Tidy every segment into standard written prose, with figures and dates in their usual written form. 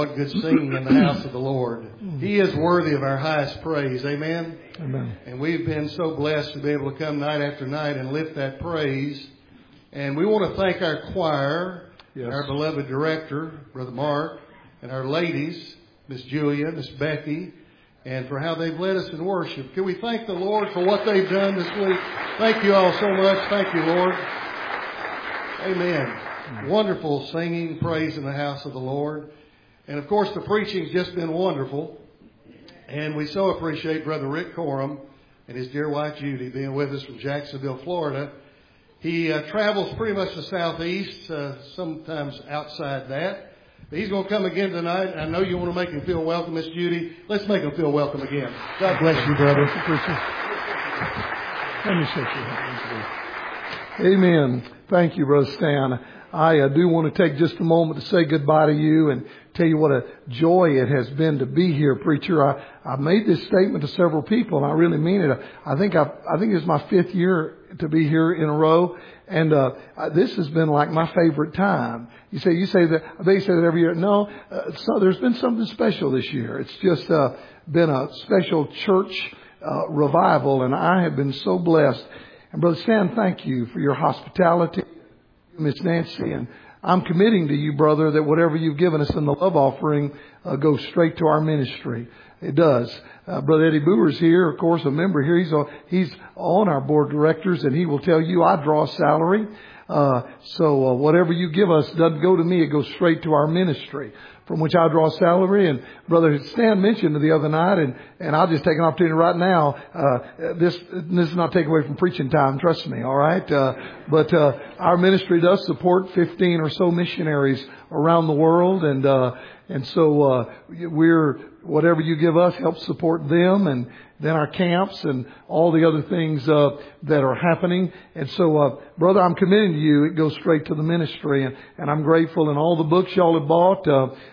What good singing in the house of the Lord. He is worthy of our highest praise. Amen? Amen. And we've been so blessed to be able to come night after night and lift that praise. And we want to thank our choir, our beloved director, Brother Mark, and our ladies, Miss Julia, Miss Becky, and for how they've led us in worship. Can we thank the Lord for what they've done this week? Thank you all so much. Thank you, Lord. Amen. Wonderful singing, praise in the house of the Lord. And, of course, the preaching's just been wonderful. And we so appreciate Brother Rick Coram and his dear wife Judy being with us from Jacksonville, Florida. He travels pretty much the southeast, sometimes outside that. But he's going to come again tonight. I know you want to make him feel welcome, Miss Judy. Let's make him feel welcome again. God bless you, brother. Let me shake your hand. Amen. Thank you, Brother Stan. I do want to take just a moment to say goodbye to you and tell you what a joy it has been to be here, preacher. I made this statement to several people, and I really mean it. I think it's my 5th year to be here in a row, and this has been like my favorite time. You say that. They say that every year. No, so there's been something special this year. It's just been a special church revival, and I have been so blessed. And Brother Stan, thank you for your hospitality. Miss Nancy, and I'm committing to you, brother, that whatever you've given us in the love offering goes straight to our ministry. It does. Brother Eddie Boer's here, of course, a member here. He's on our board of directors, and he will tell you I draw salary. So whatever you give us doesn't go to me; it goes straight to our ministry, from which I draw salary. And Brother Stan mentioned the other night, and I'll just take an opportunity right now. This is not take away from preaching time, trust me, all right? But our ministry does support 15 or so missionaries around the world, and so whatever you give us helps support them, and then our camps and all the other things that are happening. And so, brother, I'm committing to you. It goes straight to the ministry, and I'm grateful. And all the books y'all have bought,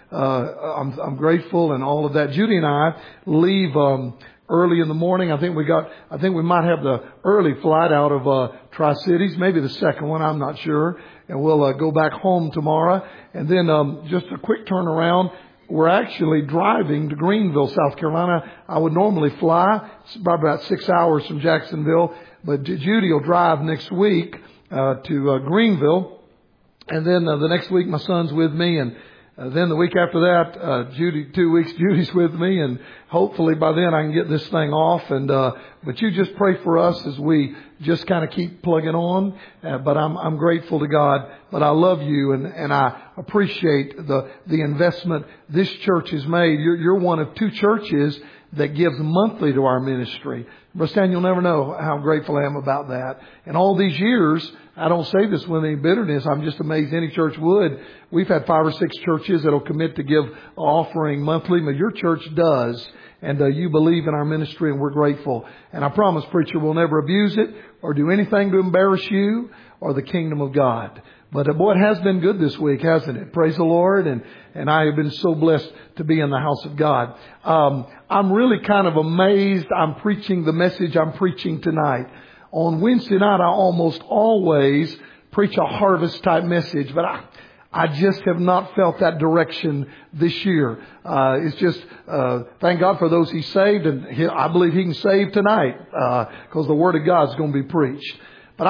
I'm grateful, and all of that. Judy and I leave early in the morning. I think we might have the early flight out of Tri-Cities, maybe the second one. I'm not sure. And we'll go back home tomorrow. And then just a quick turnaround. We're actually driving to Greenville, South Carolina. I would normally fly. It's about 6 hours from Jacksonville. But Judy will drive next week to Greenville. And then the next week my son's with me. And then the week after that, 2 weeks, Judy's with me. And hopefully by then I can get this thing off. And but you just pray for us as we just kind of keep plugging on. But I'm grateful to God. But I love you, and I appreciate the investment this church has made. You're one of 2 churches that gives monthly to our ministry. Brother Stan, you'll never know how grateful I am about that. And all these years, I don't say this with any bitterness. I'm just amazed any church would. We've had 5 or 6 churches that'll commit to give offering monthly, but your church does. And you believe in our ministry, and we're grateful. And I promise, preacher, we'll never abuse it or do anything to embarrass you or the kingdom of God. But boy, it has been good this week, hasn't it? Praise the Lord. And I have been so blessed to be in the house of God. I'm really kind of amazed. I'm preaching the message I'm preaching tonight. On Wednesday night, I almost always preach a harvest type message, but I just have not felt that direction this year. It's just, thank God for those He saved, and I believe He can save tonight, because the Word of God is going to be preached. But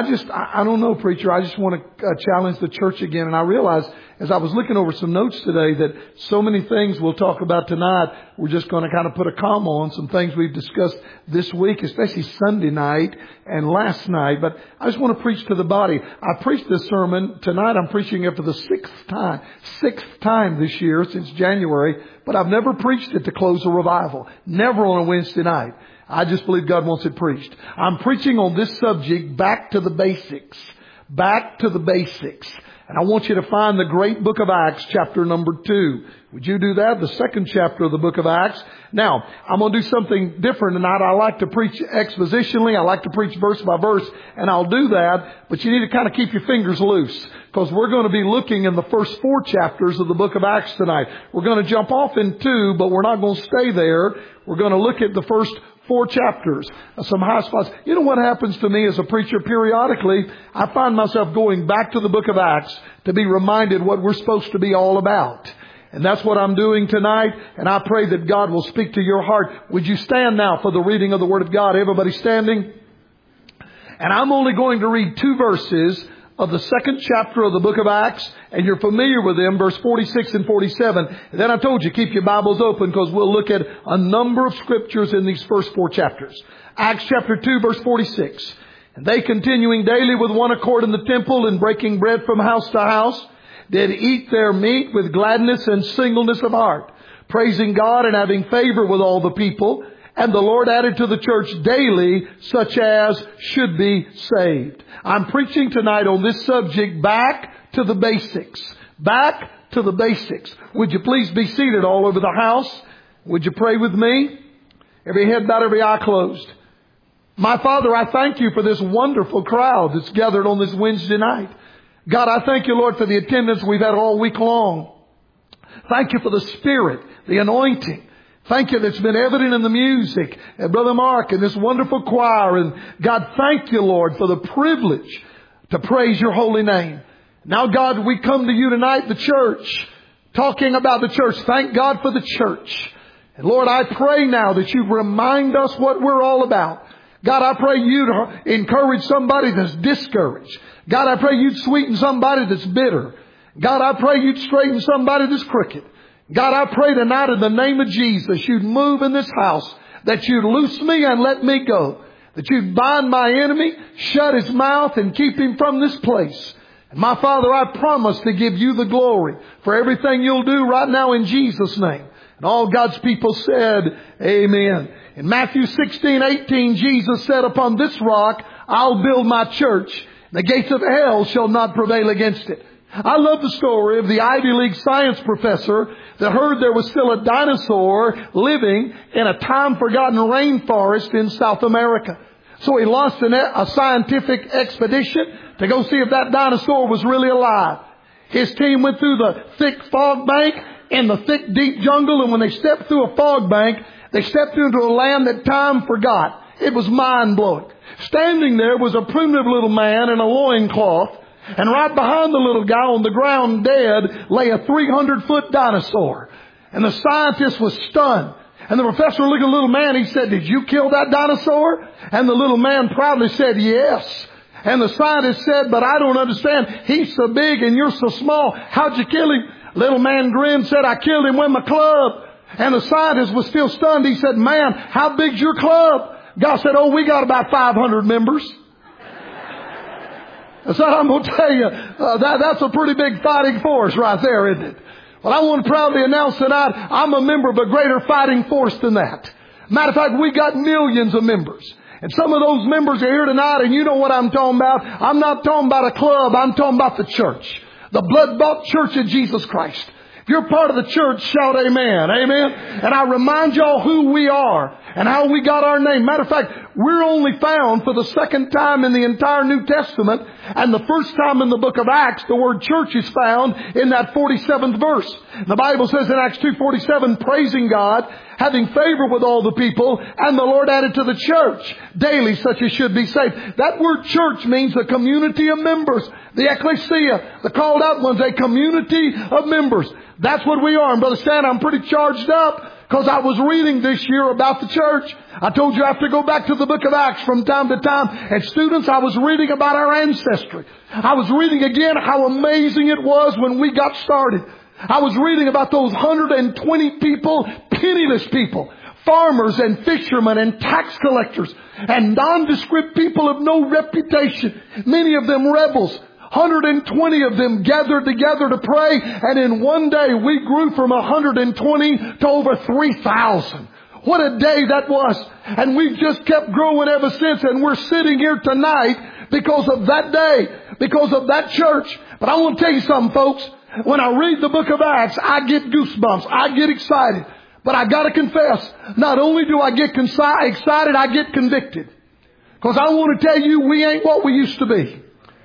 I don't know, preacher. I just want to challenge the church again. And I realized as I was looking over some notes today that so many things we'll talk about tonight, we're just going to kind of put a comma on some things we've discussed this week, especially Sunday night and last night. But I just want to preach to the body. I preached this sermon tonight. I'm preaching it for the 6th time this year since January. But I've never preached it to close a revival. Never on a Wednesday night. I just believe God wants it preached. I'm preaching on this subject, back to the basics. Back to the basics. And I want you to find the great book of Acts, chapter number 2. Would you do that? The 2nd chapter of the book of Acts. Now, I'm going to do something different tonight. I like to preach expositionally. I like to preach verse by verse. And I'll do that. But you need to kind of keep your fingers loose, because we're going to be looking in the first 4 chapters of the book of Acts tonight. We're going to jump off in 2, but we're not going to stay there. We're going to look at the first 4 chapters, some high spots. You know what happens to me as a preacher periodically? I find myself going back to the book of Acts to be reminded what we're supposed to be all about. And that's what I'm doing tonight. And I pray that God will speak to your heart. Would you stand now for the reading of the Word of God? Everybody standing? And I'm only going to read 2 verses of the 2nd chapter of the book of Acts. And you're familiar with them, verse 46 and 47. And then I told you, keep your Bibles open because we'll look at a number of scriptures in these first 4 chapters. Acts chapter 2, verse 46. And they, continuing daily with one accord in the temple and breaking bread from house to house, did eat their meat with gladness and singleness of heart, praising God and having favor with all the people. And the Lord added to the church daily such as should be saved. I'm preaching tonight on this subject, back to the basics. Back to the basics. Would you please be seated all over the house? Would you pray with me? Every head bowed, every eye closed. My Father, I thank you for this wonderful crowd that's gathered on this Wednesday night. God, I thank you, Lord, for the attendance we've had all week long. Thank you for the Spirit, the anointing. Thank you that's been evident in the music, and Brother Mark and this wonderful choir. And God, thank you, Lord, for the privilege to praise your holy name. Now, God, we come to you tonight, the church, talking about the church. Thank God for the church. And Lord, I pray now that you remind us what we're all about. God, I pray you'd encourage somebody that's discouraged. God, I pray you'd sweeten somebody that's bitter. God, I pray you'd straighten somebody that's crooked. God, I pray tonight in the name of Jesus, you'd move in this house, that you'd loose me and let me go, that you'd bind my enemy, shut his mouth and keep him from this place. And my Father, I promise to give you the glory for everything you'll do right now in Jesus' name. And all God's people said, amen. In Matthew 16:18, Jesus said, upon this rock I'll build my church. The gates of hell shall not prevail against it. I love the story of the Ivy League science professor that heard there was still a dinosaur living in a time-forgotten rainforest in South America. So he launched a scientific expedition to go see if that dinosaur was really alive. His team went through the thick fog bank in the thick, deep jungle, and when they stepped through a fog bank, they stepped into a land that time forgot. It was mind-blowing. Standing there was a primitive little man in a loincloth. And right behind the little guy on the ground dead lay a 300-foot dinosaur. And the scientist was stunned. And the professor looked at the little man. He said, did you kill that dinosaur? And the little man proudly said, yes. And the scientist said, but I don't understand. He's so big and you're so small. How'd you kill him? Little man grinned, said, I killed him with my club. And the scientist was still stunned. He said, man, how big's your club? God said, oh, we got about 500 members. So I'm going to tell you, that's a pretty big fighting force right there, isn't it? Well, I want to proudly announce tonight, I'm a member of a greater fighting force than that. Matter of fact, we got millions of members. And some of those members are here tonight, and you know what I'm talking about. I'm not talking about a club. I'm talking about the church. The blood-bought church of Jesus Christ. If you're part of the church, shout amen. Amen. And I remind y'all who we are and how we got our name. Matter of fact, we're only found for the second time in the entire New Testament, and the first time in the book of Acts, the word church is found in that 47th verse. The Bible says in Acts 2:47, praising God, having favor with all the people, and the Lord added to the church daily such as should be saved. That word church means a community of members. The ecclesia, the called out ones, a community of members. That's what we are. And Brother Stan, I'm pretty charged up because I was reading this year about the church. I told you I have to go back to the book of Acts from time to time. And students, I was reading about our ancestry. I was reading again how amazing it was when we got started. I was reading about those 120 people, penniless people, farmers and fishermen and tax collectors and nondescript people of no reputation, many of them rebels. 120 of them gathered together to pray, and in one day we grew from 120 to over 3,000. What a day that was. And we've just kept growing ever since, and we're sitting here tonight because of that day, because of that church. But I want to tell you something, folks. When I read the book of Acts, I get goosebumps. I get excited. But I got to confess, not only do I get excited, I get convicted. Because I want to tell you, we ain't what we used to be.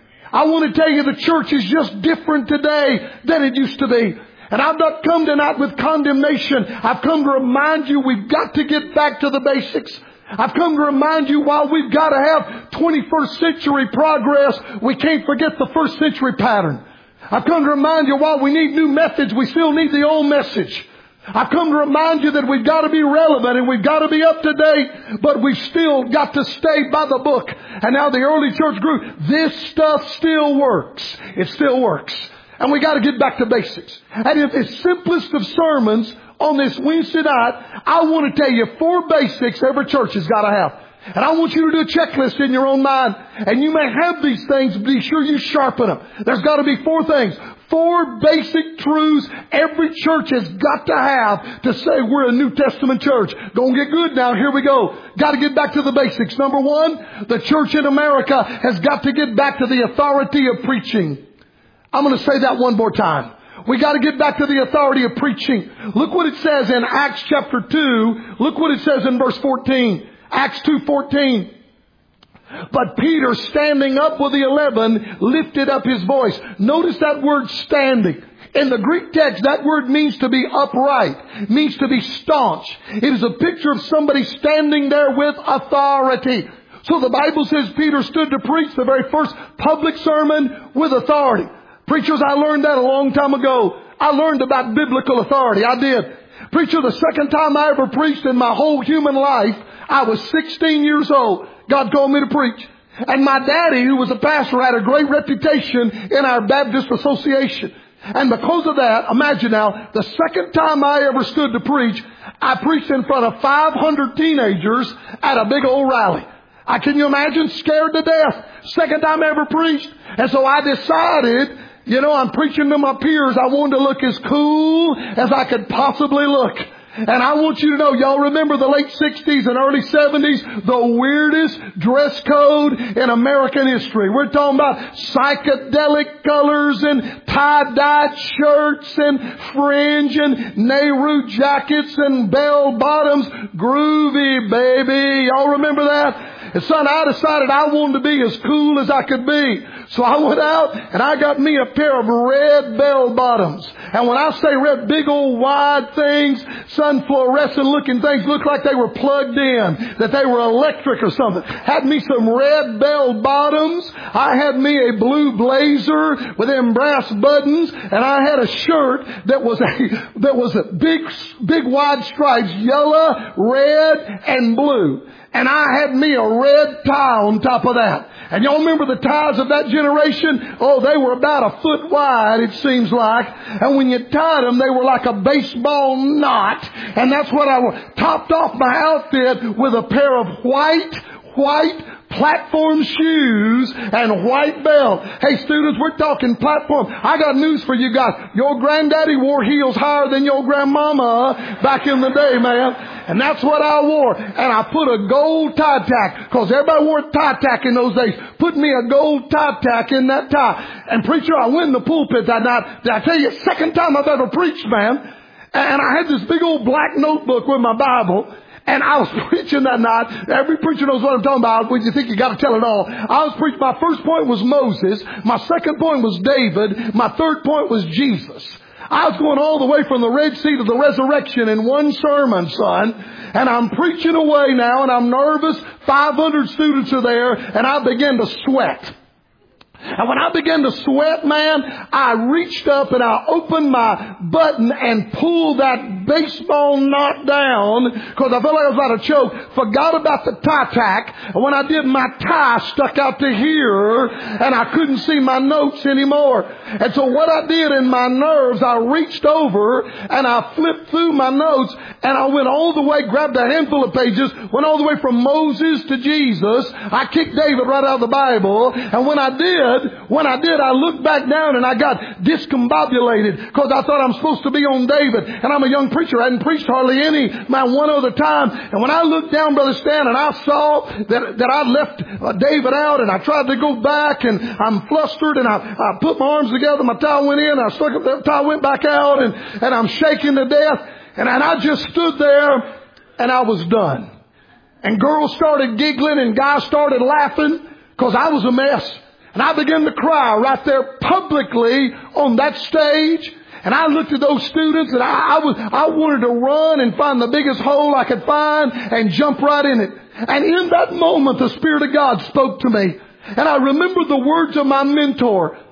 I want to tell you the church is just different today than it used to be. And I've not come tonight with condemnation. I've come to remind you we've got to get back to the basics. I've come to remind you while we've got to have 21st century progress, we can't forget the first century pattern. I've come to remind you, while we need new methods, we still need the old message. I've come to remind you that we've got to be relevant and we've got to be up to date, but we've still got to stay by the book. And now the early church grew. This stuff still works. It still works. And we got to get back to basics. And in the simplest of sermons on this Wednesday night, I want to tell you 4 basics every church has got to have. And I want you to do a checklist in your own mind. And you may have these things, but be sure you sharpen them. There's got to be 4 things. 4 basic truths every church has got to have to say we're a New Testament church. Gonna get good now. Here we go. Got to get back to the basics. Number 1, the church in America has got to get back to the authority of preaching. I'm going to say that one more time. We got to get back to the authority of preaching. Look what it says in Acts chapter 2. Look what it says in verse 14. Acts 2:14. But Peter, standing up with the 11, lifted up his voice. Notice that word standing. In the Greek text, that word means to be upright, means to be staunch. It is a picture of somebody standing there with authority. So the Bible says Peter stood to preach the very first public sermon with authority. Preachers, I learned that a long time ago. I learned about biblical authority. I did. Preacher, the second time I ever preached in my whole human life, I was 16 years old. God called me to preach. And my daddy, who was a pastor, had a great reputation in our Baptist association. And because of that, imagine now, the second time I ever stood to preach, I preached in front of 500 teenagers at a big old rally. Can you imagine? Scared to death. Second time I ever preached. And so I decided, I'm preaching to my peers. I wanted to look as cool as I could possibly look. And I want you to know, y'all remember the late 60s and early 70s, the weirdest dress code in American history. We're talking about psychedelic colors and tie-dyed shirts and fringe and Nehru jackets and bell bottoms. Groovy, baby. Y'all remember that? And son, I decided I wanted to be as cool as I could be. So I went out and I got me a pair of red bell bottoms. And when I say red, big old wide things, son, fluorescent looking things, looked like they were plugged in, that they were electric or something. Had me some red bell bottoms. I had me a blue blazer with them brass buttons, and I had a shirt that was a big wide stripes, yellow, red, and blue. And I had me a red tie on top of that. And y'all remember the ties of that generation? Oh, they were about a foot wide, it seems like. And when you tied them, they were like a baseball knot. And that's what I wore. Topped off my outfit with a pair of white platform shoes and white belt. Hey students, we're talking platform. I got news for you guys. Your granddaddy wore heels higher than your grandmama back in the day, man. And that's what I wore. And I put a gold tie tack, because everybody wore tie tack in those days. Put me a gold tie tack in that tie. And preacher, I went in the pulpit that night. Did I tell you, second time I've ever preached, man. And I had this big old black notebook with my Bible. And I was preaching that night. Every preacher knows what I'm talking about. When you think you got to tell it all. I was preaching. My first point was Moses. My second point was David. My third point was Jesus. I was going all the way from the Red Sea to the resurrection in one sermon, son. And I'm preaching away now, and I'm nervous. 500 students are there, and I begin to sweat. And when I began to sweat, man, I reached up and I opened my button and pulled that baseball knot down, because I felt like I was about to choke. Forgot about the tie tack. And when I did, my tie stuck out to here and I couldn't see my notes anymore. And so what I did in my nerves, I reached over and I flipped through my notes, and I went all the way, grabbed a handful of pages, went all the way from Moses to Jesus. I kicked David right out of the Bible. And when I did, I looked back down and I got discombobulated, because I thought I'm supposed to be on David. And I'm a young preacher. I hadn't preached hardly any, man, one other time. And when I looked down, Brother Stan, and I saw that I left David out, and I tried to go back, and I'm flustered, and I put my arms together, my tie went in, I stuck up, the tie went back out, and I'm shaking to death. And I just stood there and I was done. And girls started giggling and guys started laughing, because I was a mess. And I began to cry right there publicly on that stage. And I looked at those students, and I wanted to run and find the biggest hole I could find and jump right in it. And in that moment, the Spirit of God spoke to me. And I remember the words of my mentor.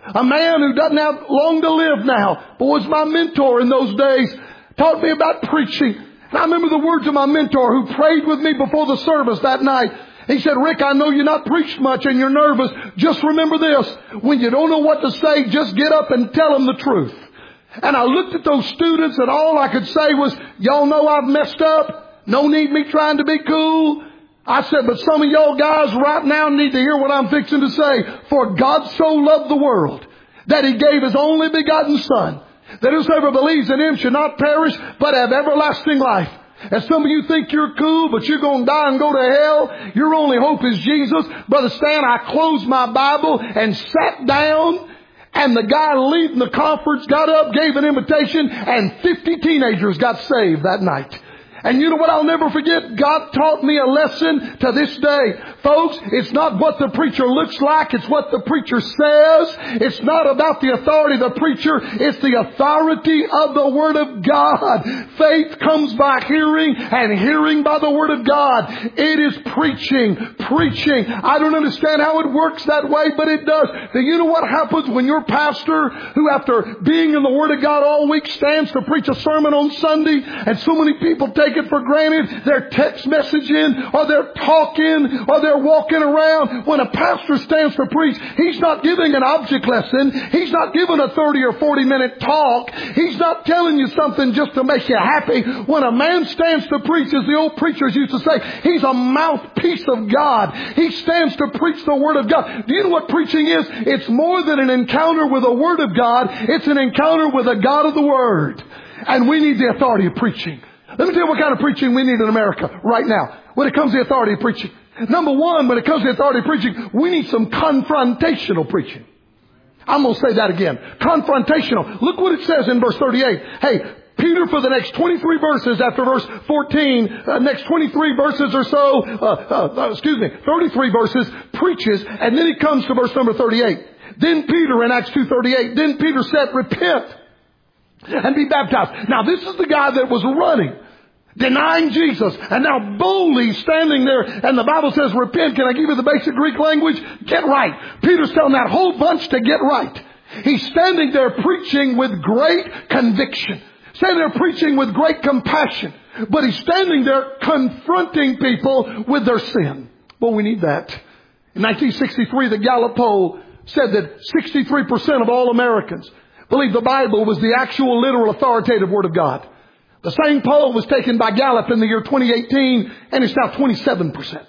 A man who doesn't have long to live now, but was my mentor in those days, taught me about preaching. And I remember the words of my mentor who prayed with me before the service that night. He said, Rick, I know you're not preached much and you're nervous. Just remember this. When you don't know what to say, just get up and tell them the truth. And I looked at those students and all I could say was, y'all know I've messed up. No need me trying to be cool. I said, but some of y'all guys right now need to hear what I'm fixing to say. For God so loved the world that He gave His only begotten Son, that whosoever believes in Him should not perish, but have everlasting life. And some of you think you're cool, but you're going to die and go to hell. Your only hope is Jesus. Brother Stan, I closed my Bible and sat down, and the guy leading the conference got up, gave an invitation, and 50 teenagers got saved that night. And you know what I'll never forget? God taught me a lesson to this day. Folks, it's not what the preacher looks like. It's what the preacher says. It's not about the authority of the preacher. It's the authority of the Word of God. Faith comes by hearing, and hearing by the Word of God. It is preaching. Preaching. I don't understand how it works that way, but it does. Do you know what happens when your pastor, who after being in the Word of God all week stands to preach a sermon on Sunday, and so many people take it for granted, they're text messaging, or they're talking, or they're walking around. When a pastor stands to preach, he's not giving an object lesson. He's not giving a 30 or 40 minute talk. He's not telling you something just to make you happy. When a man stands to preach, as the old preachers used to say, he's a mouthpiece of God. He stands to preach the Word of God. Do you know what preaching is? It's more than an encounter with the Word of God. It's an encounter with the God of the Word. And we need the authority of preaching. Let me tell you what kind of preaching we need in America right now when it comes to the authority of preaching. Number one, when it comes to the authority of preaching, we need some confrontational preaching. I'm going to say that again. Confrontational. Look what it says in verse 38. Hey, Peter, for the next 23 verses after verse 14, next 23 verses or so, 33 verses, preaches, and then he comes to verse number 38. Then Peter, in Acts 2:38, then Peter said, repent and be baptized. Now this is the guy that was running, denying Jesus, and now boldly standing there, and the Bible says repent. Can I give you the basic Greek language? Get right. Peter's telling that whole bunch to get right. He's standing there preaching with great conviction, standing there preaching with great compassion, but he's standing there confronting people with their sin. Well, we need that. In 1963, the Gallup poll said that 63% of all Americans believe the Bible was the actual, literal, authoritative Word of God. The same poll was taken by Gallup in the year 2018, and it's now 27%.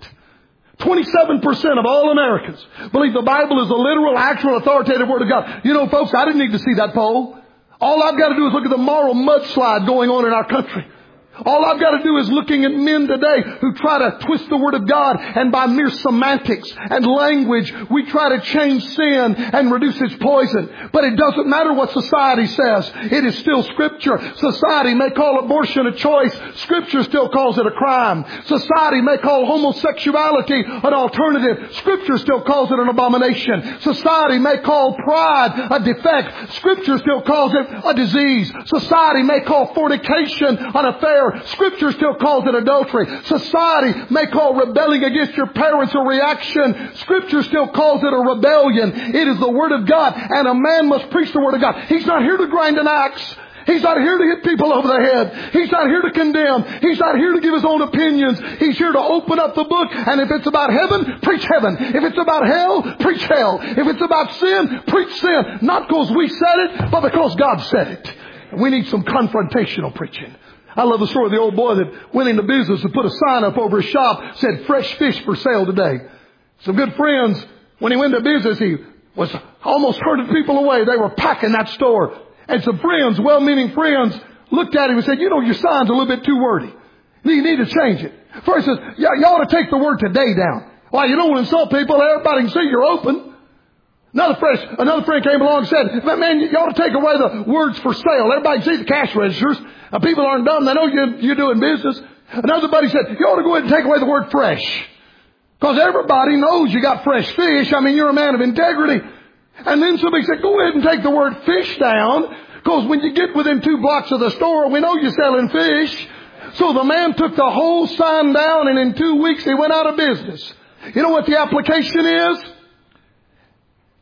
27% of all Americans believe the Bible is the literal, actual, authoritative Word of God. You know, folks, I didn't need to see that poll. All I've got to do is look at the moral mudslide going on in our country. All I've got to do is looking at men today who try to twist the Word of God, and by mere semantics and language, we try to change sin and reduce its poison. But it doesn't matter what society says. It is still Scripture. Society may call abortion a choice. Scripture still calls it a crime. Society may call homosexuality an alternative. Scripture still calls it an abomination. Society may call pride a defect. Scripture still calls it a disease. Society may call fornication an affair. Scripture still calls it adultery. Society may call rebelling against your parents a reaction. Scripture still calls it a rebellion. It is the Word of God, and a man must preach the Word of God. He's not here to grind an axe. He's not here to hit people over the head. He's not here to condemn. He's not here to give his own opinions. He's here to open up the book, and if it's about heaven, preach heaven. If it's about hell, preach hell. If it's about sin, preach sin. Not because we said it, but because God said it. We need some confrontational preaching. I love the story of the old boy that went into business and put a sign up over his shop, said fresh fish for sale today. Some good friends, when he went into business, he was almost herded people away. They were packing that store. And some friends, well-meaning friends, looked at him and said, you know, your sign's a little bit too wordy. You need to change it. First he says, yeah, you ought to take the word today down. Well, you don't want to insult people. Everybody can see you're open. Another friend came along and said, man, you ought to take away the words for sale. Everybody can see the cash registers. People aren't dumb. They know you're doing business. Another buddy said, you ought to go ahead and take away the word fresh. Because everybody knows you got fresh fish. I mean, you're a man of integrity. And then somebody said, go ahead and take the word fish down. Because when you get within 2 blocks of the store, we know you're selling fish. So the man took the whole sign down, and in 2 weeks he went out of business. You know what the application is?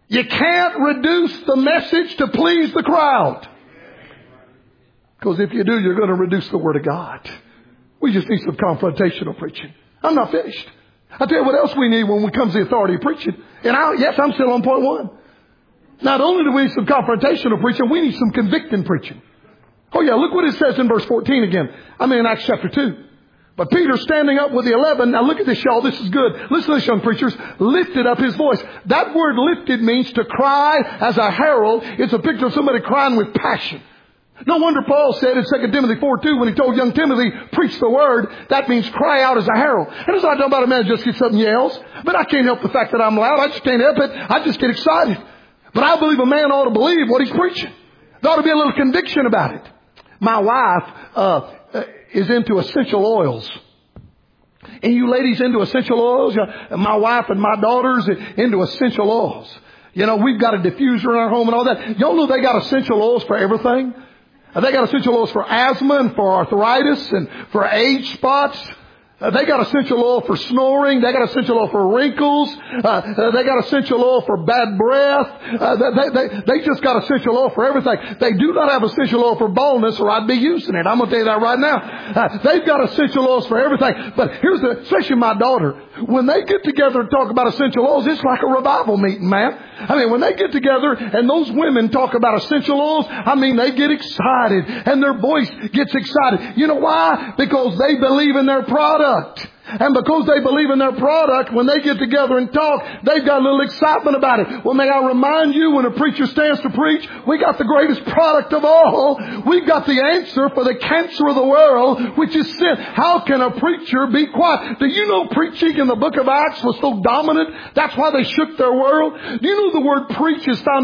You can't reduce the message to please the crowd. Because if you do, you're going to reduce the Word of God. We just need some confrontational preaching. I'm not finished. I'll tell you what else we need when it comes to the authority of preaching. And yes, I'm still on point one. Not only do we need some confrontational preaching, we need some convicting preaching. Oh yeah, look what it says in verse 14 again. I'm in Acts chapter 2. But Peter standing up with the 11, now look at this, y'all, this is good. Listen to this, young preachers, lifted up his voice. That word lifted means to cry as a herald. It's a picture of somebody crying with passion. No wonder Paul said in 2 Timothy 4:2 when he told young Timothy, preach the word, that means cry out as a herald. And it's not talking about a man just gets up and yells. But I can't help the fact that I'm loud. I just can't help it. I just get excited. But I believe a man ought to believe what he's preaching. There ought to be a little conviction about it. My wife is into essential oils. And you ladies into essential oils? My wife and my daughters into essential oils. You know, we've got a diffuser in our home and all that. Y'all know they got essential oils for everything? They got essential oils for asthma and for arthritis and for age spots. They got essential oil for snoring. They got essential oil for wrinkles. They got essential oil for bad breath. They just got essential oil for everything. They do not have essential oil for baldness, or I'd be using it. I'm going to tell you that right now. They've got essential oils for everything. But here's especially my daughter. When they get together and talk about essential oils, it's like a revival meeting, man. I mean, when they get together and those women talk about essential oils, I mean, they get excited and their voice gets excited. You know why? Because they believe in their product. And because they believe in their product, when they get together and talk, they've got a little excitement about it. Well, may I remind you, when a preacher stands to preach, we got the greatest product of all. We've got the answer for the cancer of the world, which is sin. How can a preacher be quiet? Do you know preaching in the book of Acts was so dominant? That's why they shook their world. Do you know the word preach is found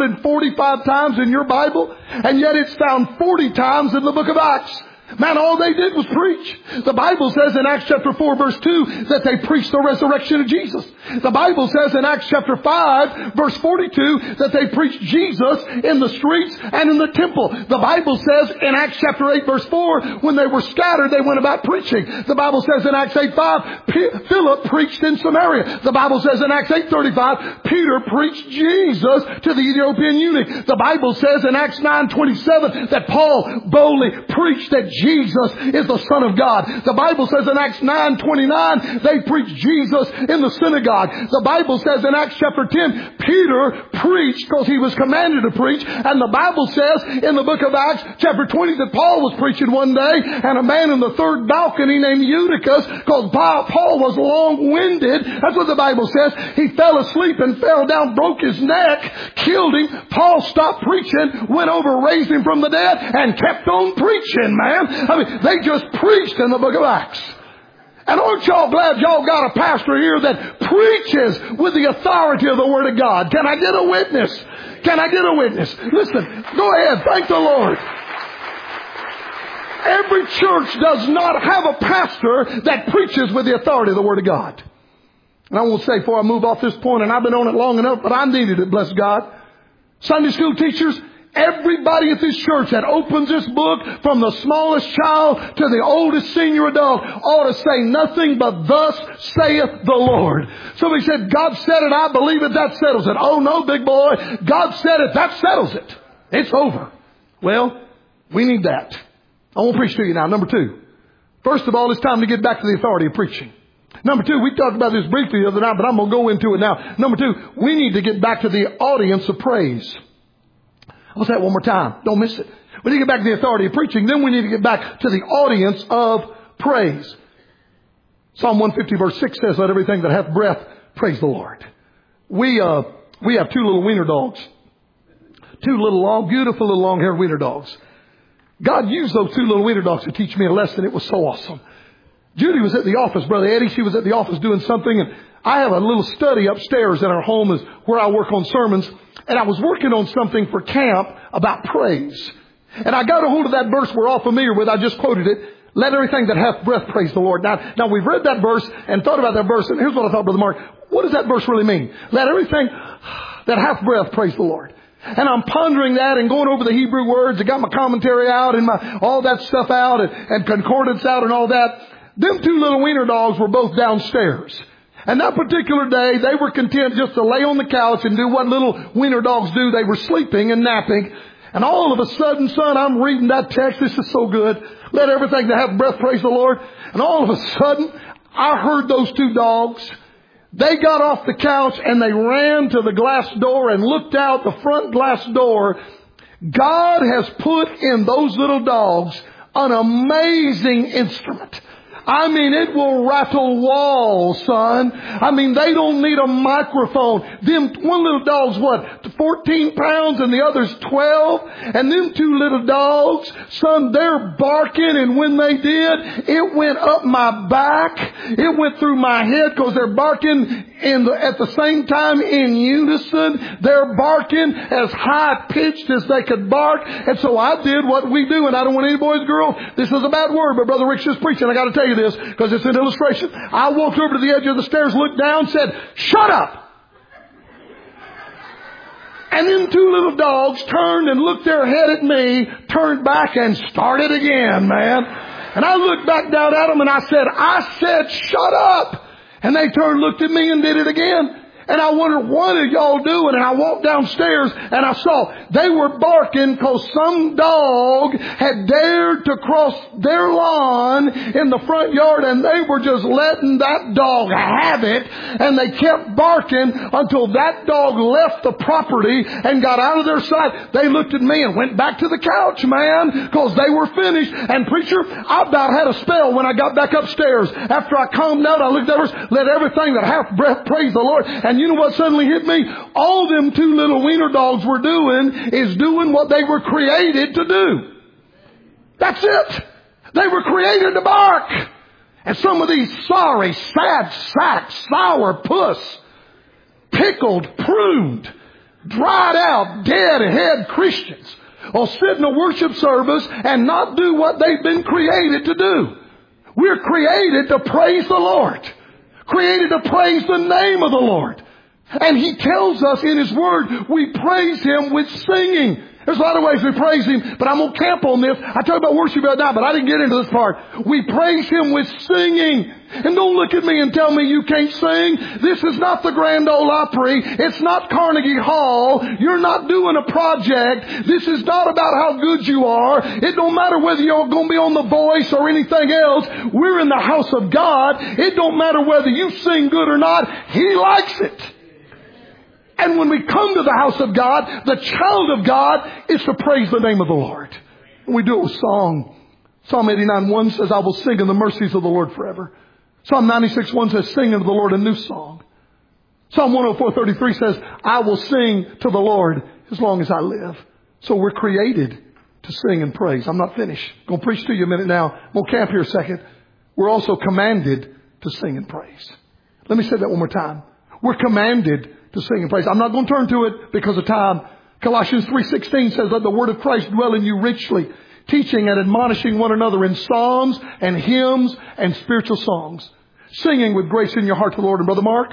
145 times in your Bible? And yet it's found 40 times in the book of Acts. Man, all they did was preach. The Bible says in Acts chapter 4 verse 2 that they preached the resurrection of Jesus. The Bible says in Acts chapter 5 verse 42 that they preached Jesus in the streets and in the temple. The Bible says in Acts chapter 8 verse 4 when they were scattered they went about preaching. The Bible says in Acts 8:5 Philip preached in Samaria. The Bible says in Acts 8:35 Peter preached Jesus to the Ethiopian eunuch. The Bible says in Acts 9:27 that Paul boldly preached that Jesus is the Son of God. The Bible says in Acts 9:29 they preached Jesus in the synagogue. The Bible says in Acts chapter 10 Peter preached because he was commanded to preach. And the Bible says in the book of Acts chapter 20 that Paul was preaching one day and a man in the third balcony named Eutychus, because Paul was long-winded, that's what the Bible says, he fell asleep and fell down, broke his neck, killed him. Paul stopped preaching, went over, raised him from the dead, and kept on preaching, man. I mean, they just preached in the book of Acts. And aren't y'all glad y'all got a pastor here that preaches with the authority of the Word of God? Can I get a witness? Can I get a witness? Listen, go ahead. Thank the Lord. Every church does not have a pastor that preaches with the authority of the Word of God. And I won't say before I move off this point, and I've been on it long enough, but I needed it, bless God. Sunday school teachers, everybody at this church that opens this book, from the smallest child to the oldest senior adult, ought to say nothing but thus saith the Lord. Somebody said, God said it, I believe it, that settles it. Oh no, big boy, God said it, that settles it. It's over. Well, we need that. I won't preach to you now. Number two. First of all, it's time to get back to the authority of preaching. Number two, we talked about this briefly the other night, but I'm going to go into it now. Number two, we need to get back to the audience of praise. I'll say that one more time. Don't miss it. We need to get back to the authority of preaching. Then we need to get back to the audience of praise. Psalm 150 verse 6 says, let everything that hath breath praise the Lord. We have two little wiener dogs. Two little long, beautiful little long-haired wiener dogs. God used those two little wiener dogs to teach me a lesson. It was so awesome. Judy was at the office, Brother Eddie. She was at the office doing something. And I have a little study upstairs in our home is where I work on sermons. And I was working on something for camp about praise. And I got a hold of that verse we're all familiar with. I just quoted it. Let everything that hath breath praise the Lord. Now we've read that verse and thought about that verse. And here's what I thought, Brother Mark. What does that verse really mean? Let everything that hath breath praise the Lord. And I'm pondering that and going over the Hebrew words. I got my commentary out and all that stuff out and concordance out and all that. Them two little wiener dogs were both downstairs. And that particular day, they were content just to lay on the couch and do what little wiener dogs do. They were sleeping and napping. And all of a sudden, son, I'm reading that text. This is so good. Let everything that have breath praise the Lord. And all of a sudden, I heard those two dogs. They got off the couch and they ran to the glass door and looked out the front glass door. God has put in those little dogs an amazing instrument. I mean, it will rattle walls, son. I mean, they don't need a microphone. Them one little dog's what? 14 pounds and the other's 12. And them two little dogs, son, they're barking. And when they did, it went up my back. It went through my head because they're barking at the same time in unison. They're barking as high pitched as they could bark. And so I did what we do. And I don't want any boys, girls. This is a bad word, but Brother Rick's just preaching. I got to tell you this because it's an illustration. I walked over to the edge of the stairs, looked down, said, "Shut up!" And then two little dogs turned and looked their head at me, turned back and started again, man. And I looked back down at them and I said, "Shut up!" And they turned, looked at me and did it again. And I wondered, what are y'all doing? And I walked downstairs and I saw they were barking because some dog had dared to cross their lawn in the front yard, and they were just letting that dog have it. And they kept barking until that dog left the property and got out of their sight. They looked at me and went back to the couch, man, because they were finished. And preacher, I about had a spell when I got back upstairs. After I calmed down, I looked over, let everything that hath breath praise the Lord. And you know what suddenly hit me? All them two little wiener dogs were doing is doing what they were created to do. That's it. They were created to bark. And some of these sorry, sad sack, sour puss, pickled, pruned, dried out, deadhead Christians will sit in a worship service and not do what they've been created to do. We're created to praise the Lord. Created to praise the name of the Lord. And He tells us in His Word, we praise Him with singing. There's a lot of ways we praise Him, but I'm going to camp on this. I talked about worship right now, but I didn't get into this part. We praise Him with singing. And don't look at me and tell me you can't sing. This is not the Grand Ole Opry. It's not Carnegie Hall. You're not doing a project. This is not about how good you are. It don't matter whether you're going to be on The Voice or anything else. We're in the house of God. It don't matter whether you sing good or not. He likes it. And when we come to the house of God, the child of God is to praise the name of the Lord. And we do it with song. Psalm 89:1 says, I will sing in the mercies of the Lord forever. Psalm 96:1 says, sing unto the Lord a new song. Psalm 104:33 says, I will sing to the Lord as long as I live. So we're created to sing and praise. I'm not finished. I'm going to preach to you a minute now. I'm going to camp here a second. We're also commanded to sing and praise. Let me say that one more time. We're commanded to sing and praise. I'm not going to turn to it because of time. Colossians 3:16 says, let the word of Christ dwell in you richly, teaching and admonishing one another in psalms and hymns and spiritual songs, singing with grace in your heart to the Lord. And Brother Mark,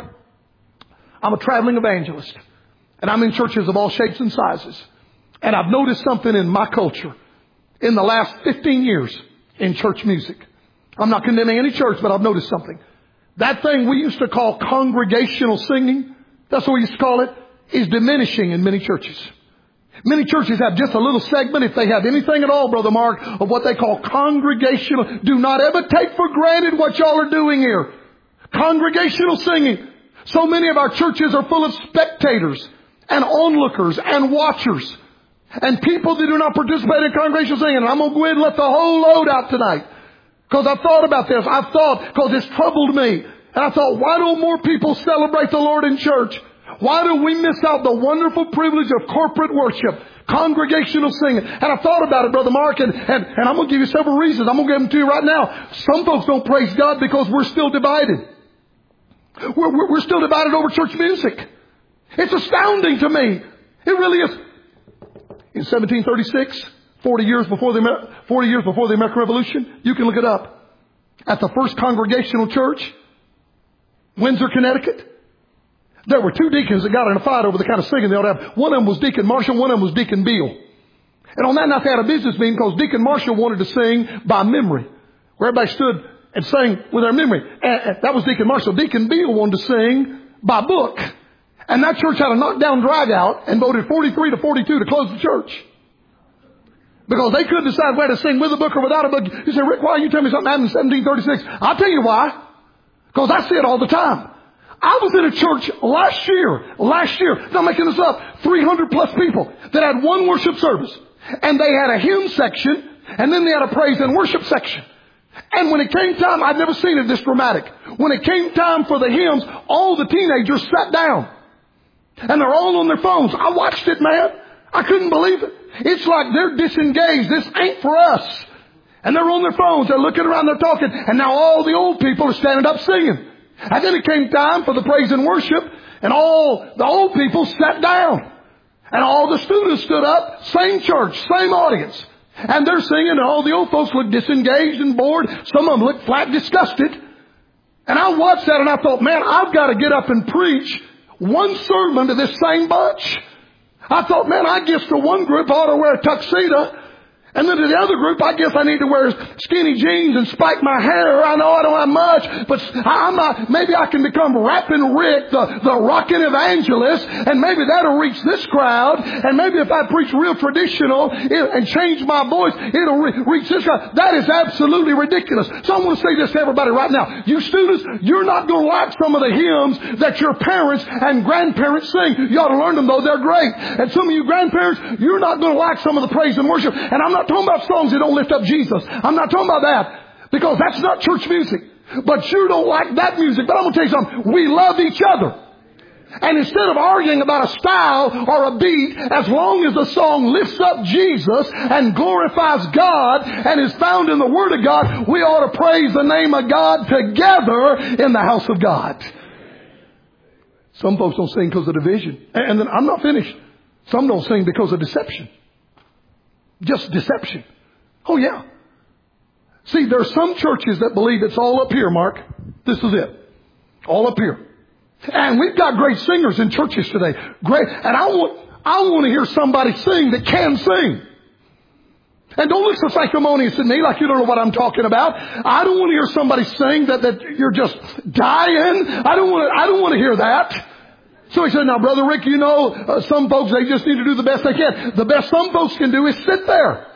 I'm a traveling evangelist, and I'm in churches of all shapes and sizes. And I've noticed something in my culture in the last 15 years in church music. I'm not condemning any church, but I've noticed something. That thing we used to call congregational singing, that's what we used to call it, is diminishing in many churches. Many churches have just a little segment, if they have anything at all, Brother Mark, of what they call congregational. Do not ever take for granted what y'all are doing here. Congregational singing. So many of our churches are full of spectators and onlookers and watchers and people that do not participate in congregational singing. And I'm going to go ahead and let the whole load out tonight. Because I've thought about this. I've thought, because it's troubled me. And I thought, why don't more people celebrate the Lord in church? Why do we miss out the wonderful privilege of corporate worship, congregational singing? And I thought about it, Brother Mark, and I'm going to give you several reasons. I'm going to give them to you right now. Some folks don't praise God because we're still divided. We're still divided over church music. It's astounding to me. It really is. In 1736, 40 years before the American Revolution, you can look it up. At the first Congregational Church, Windsor, Connecticut, there were two deacons that got in a fight over the kind of singing they ought to have. One of them was Deacon Marshall, one of them was Deacon Beale. And on that night they had a business meeting because Deacon Marshall wanted to sing by memory, where everybody stood and sang with their memory. And that was Deacon Marshall. Deacon Beale wanted to sing by book. And that church had a knockdown drag out and voted 43 to 42 to close the church. Because they couldn't decide whether to sing with a book or without a book. You say, Rick, why you tell me something happened in 1736? I'll tell you why. Because I see it all the time. I was in a church last year, not making this up, 300 plus people that had one worship service. And they had a hymn section, and then they had a praise and worship section. And when it came time, I'd never seen it this dramatic. When it came time for the hymns, all the teenagers sat down. And they're all on their phones. I watched it, man. I couldn't believe it. It's like they're disengaged. This ain't for us. And they're on their phones. They're looking around. They're talking. And now all the old people are standing up singing. And then it came time for the praise and worship. And all the old people sat down. And all the students stood up. Same church. Same audience. And they're singing. And all the old folks looked disengaged and bored. Some of them looked flat disgusted. And I watched that and I thought, man, I've got to get up and preach one sermon to this same bunch. I thought, man, I guess to one group I ought to wear a tuxedo. And then to the other group, I guess I need to wear skinny jeans and spike my hair. I know I don't have much, but maybe I can become Rappin' Rick, the rockin' evangelist, and maybe that'll reach this crowd. And maybe if I preach real traditional and change my voice, it'll reach this crowd. That is absolutely ridiculous. So I want to say this to everybody right now. You students, you're not going to like some of the hymns that your parents and grandparents sing. You ought to learn them, though. They're great. And some of you grandparents, you're not going to like some of the praise and worship. And I'm not talking about songs that don't lift up Jesus. I'm not talking about that, because that's not church music. But you don't like that music. But I'm going to tell you something. We love each other. And instead of arguing about a style or a beat, as long as the song lifts up Jesus and glorifies God and is found in the Word of God, we ought to praise the name of God together in the house of God. Some folks don't sing because of division. And then I'm not finished. Some don't sing because of deception. Just deception. Oh, yeah. See, there are some churches that believe it's all up here, Mark. This is it. All up here. And we've got great singers in churches today. Great. And I want to hear somebody sing that can sing. And don't look so sanctimonious at me like you don't know what I'm talking about. I don't want to hear somebody sing that you're just dying. I don't want to hear that. So he said, now, Brother Rick, you know, some folks, they just need to do the best they can. The best some folks can do is sit there.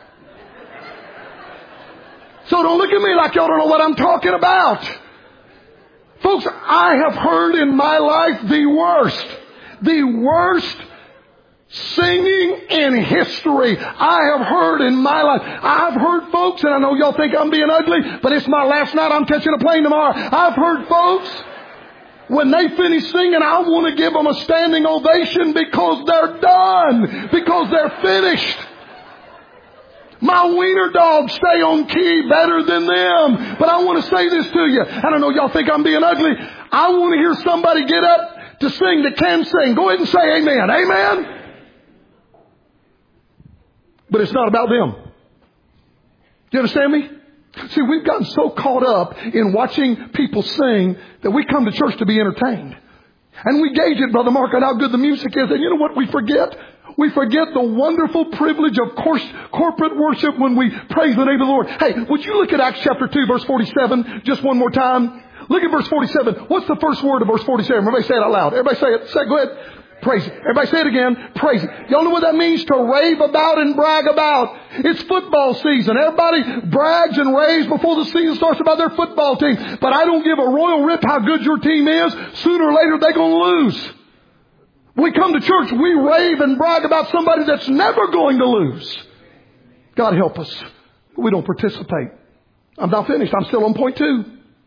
So don't look at me like y'all don't know what I'm talking about. Folks, I have heard in my life the worst singing in history I have heard in my life. I've heard folks, and I know y'all think I'm being ugly, but it's my last night. I'm catching a plane tomorrow. I've heard folks, when they finish singing, I want to give them a standing ovation because they're done. Because they're finished. My wiener dogs stay on key better than them. But I want to say this to you. I don't know, y'all think I'm being ugly. I want to hear somebody get up to sing that can sing. Go ahead and say amen. Amen? But it's not about them. Do you understand me? See, we've gotten so caught up in watching people sing that we come to church to be entertained. And we gauge it, Brother Mark, on how good the music is. And you know what we forget? We forget the wonderful privilege of corporate worship when we praise the name of the Lord. Hey, would you look at Acts chapter 2, verse 47, just one more time? Look at verse 47. What's the first word of verse 47? Everybody say it out loud. Everybody say it. Say it. Go ahead. Praise it. Everybody say it again. Praise it. Y'all know what that means? To rave about and brag about. It's football season. Everybody brags and raves before the season starts about their football team. But I don't give a royal rip how good your team is. Sooner or later they're going to lose. We come to church, we rave and brag about somebody that's never going to lose. God help us. We don't participate. I'm not finished. I'm still on point 2.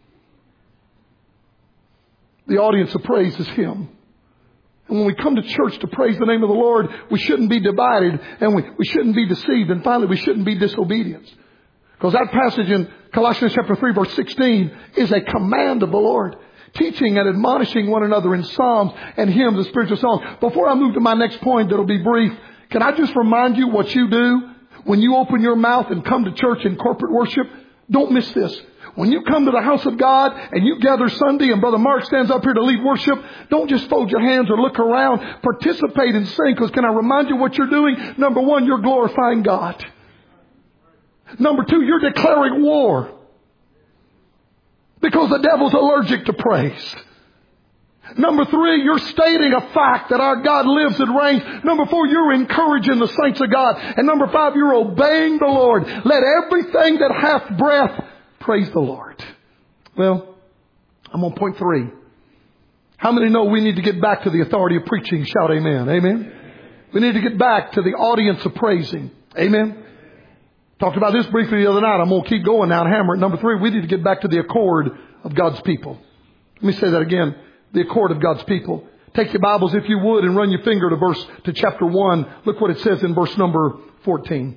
The audience of praise is Him. And when we come to church to praise the name of the Lord, we shouldn't be divided and we shouldn't be deceived. And finally, we shouldn't be disobedient. Because that passage in Colossians chapter 3 verse 16 is a command of the Lord. Teaching and admonishing one another in psalms and hymns and spiritual songs. Before I move to my next point that'll be brief, can I just remind you what you do when you open your mouth and come to church in corporate worship? Don't miss this. When you come to the house of God and you gather Sunday and Brother Mark stands up here to lead worship, don't just fold your hands or look around. Participate and sing, because can I remind you what you're doing? Number 1, you're glorifying God. Number 2, you're declaring war. Because the devil's allergic to praise. Number 3, you're stating a fact that our God lives and reigns. Number 4, you're encouraging the saints of God. And number 5, you're obeying the Lord. Let everything that hath breath praise the Lord. Well, I'm on point 3. How many know we need to get back to the authority of preaching? Shout amen. Amen. We need to get back to the audience of praising. Amen. Talked about this briefly the other night. I'm going to keep going now and hammer it. Number 3, we need to get back to the accord of God's people. Let me say that again. The accord of God's people. Take your Bibles, if you would, and run your finger to chapter 1. Look what it says in verse number 14.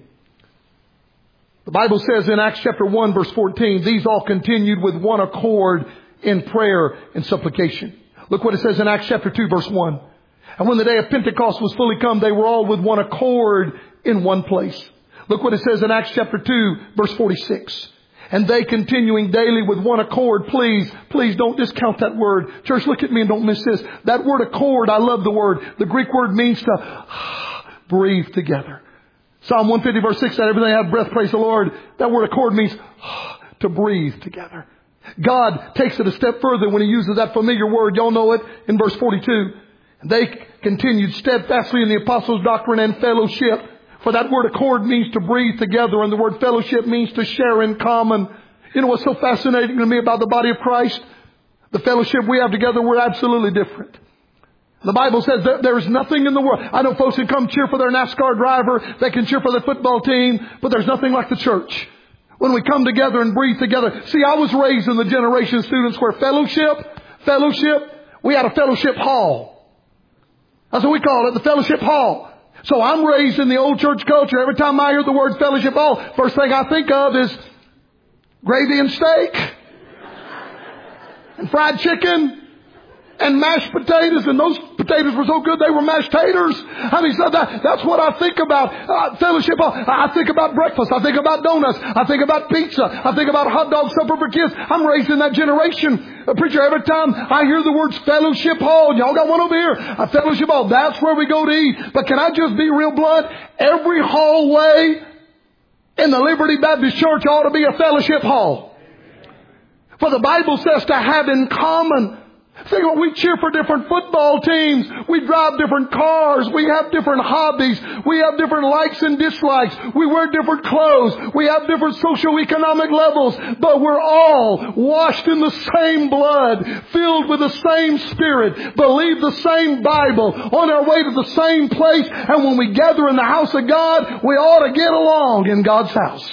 The Bible says in Acts chapter 1, verse 14, these all continued with one accord in prayer and supplication. Look what it says in Acts chapter 2, verse 1. And when the day of Pentecost was fully come, they were all with one accord in one place. Look what it says in Acts chapter 2, verse 46. And they continuing daily with one accord. Please don't discount that word. Church, look at me and don't miss this. That word accord, I love the word. The Greek word means to breathe together. Psalm 150 verse 6 said, everything have breath, praise the Lord. That word accord means to breathe together. God takes it a step further when He uses that familiar word. Y'all know it in verse 42. And they continued steadfastly in the apostles' doctrine and fellowship. For that word accord means to breathe together, and the word fellowship means to share in common. You know what's so fascinating to me about the body of Christ? The fellowship we have together, we're absolutely different. The Bible says there is nothing in the world. I know folks can come cheer for their NASCAR driver. They can cheer for their football team. But there's nothing like the church. When we come together and breathe together. See, I was raised in the generation of students where fellowship, we had a fellowship hall. That's what we call it, the fellowship hall. So I'm raised in the old church culture. Every time I hear the word fellowship hall, first thing I think of is gravy and steak and fried chicken and mashed potatoes. And those potatoes were so good they were mashed taters. I mean, so that's what I think about fellowship hall. I think about breakfast. I think about donuts. I think about pizza. I think about hot dog supper for kids. I'm raised in that generation. Preacher, every time I hear the words fellowship hall, y'all got one over here, a fellowship hall, that's where we go to eat. But can I just be real blunt? Every hallway in the Liberty Baptist Church ought to be a fellowship hall. For the Bible says to have in common. Think about, we cheer for different football teams. We drive different cars. We have different hobbies. We have different likes and dislikes. We wear different clothes. We have different socioeconomic levels. But we're all washed in the same blood, filled with the same Spirit, believe the same Bible, on our way to the same place. And when we gather in the house of God, we ought to get along in God's house.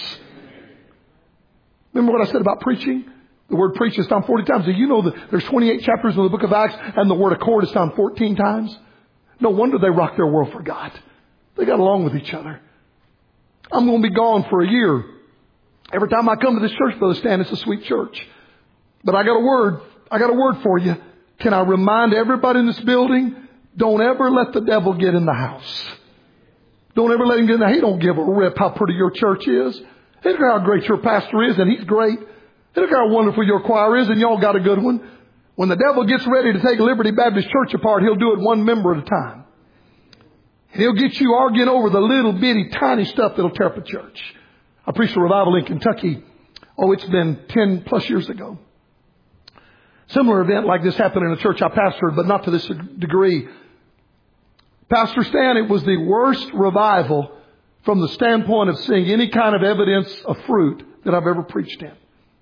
Remember what I said about preaching? The word preach is found 40 times. Do you know that there's 28 chapters in the book of Acts and the word accord is found 14 times? No wonder they rocked their world for God. They got along with each other. I'm going to be gone for a year. Every time I come to this church, Brother Stan, it's a sweet church. But I got a word for you. Can I remind everybody in this building, don't ever let the devil get in the house. Don't ever let him get in the house. He don't give a rip how pretty your church is. He don't care how great your pastor is, and he's great. Look how wonderful your choir is, and y'all got a good one. When the devil gets ready to take Liberty Baptist Church apart, he'll do it one member at a time. And he'll get you arguing over the little bitty tiny stuff that'll tear up a church. I preached a revival in Kentucky. It's been 10 plus years ago. Similar event like this happened in a church I pastored, but not to this degree. Pastor Stan, it was the worst revival from the standpoint of seeing any kind of evidence of fruit that I've ever preached in.